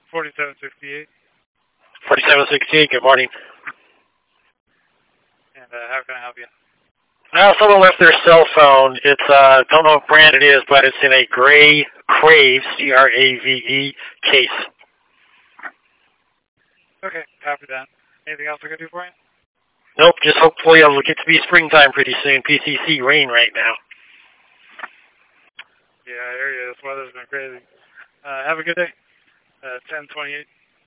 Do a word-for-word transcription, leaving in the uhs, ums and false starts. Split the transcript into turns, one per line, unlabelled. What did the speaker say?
forty-seven sixty-eight.
forty-seven sixty-eight, good morning.
And uh, how can I help you?
Now, someone left their cell phone. It's, uh, don't know what brand it is, but it's in a gray Crave, C R A V E, case.
Okay, copy that. Anything else I can do for you?
Nope, just hopefully it'll get to be springtime pretty soon. P C C rain right now.
Yeah, I hear you. This weather's been crazy. Uh, have a good day. Uh, ten twenty-eight.